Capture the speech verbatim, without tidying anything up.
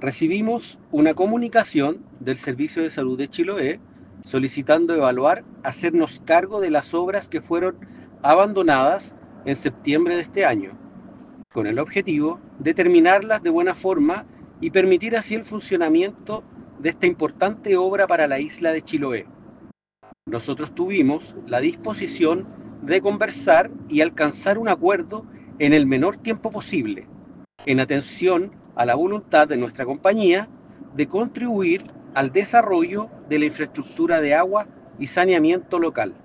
recibimos una comunicación del Servicio de Salud de Chiloé solicitando evaluar hacernos cargo de las obras que fueron abandonadas en septiembre de este año, con el objetivo de terminarlas de buena forma y permitir así el funcionamiento de esta importante obra para la isla de Chiloé. Nosotros tuvimos la disposición de conversar y alcanzar un acuerdo en el menor tiempo posible, en atención a la voluntad de nuestra compañía de contribuir al desarrollo de la infraestructura de agua y saneamiento local.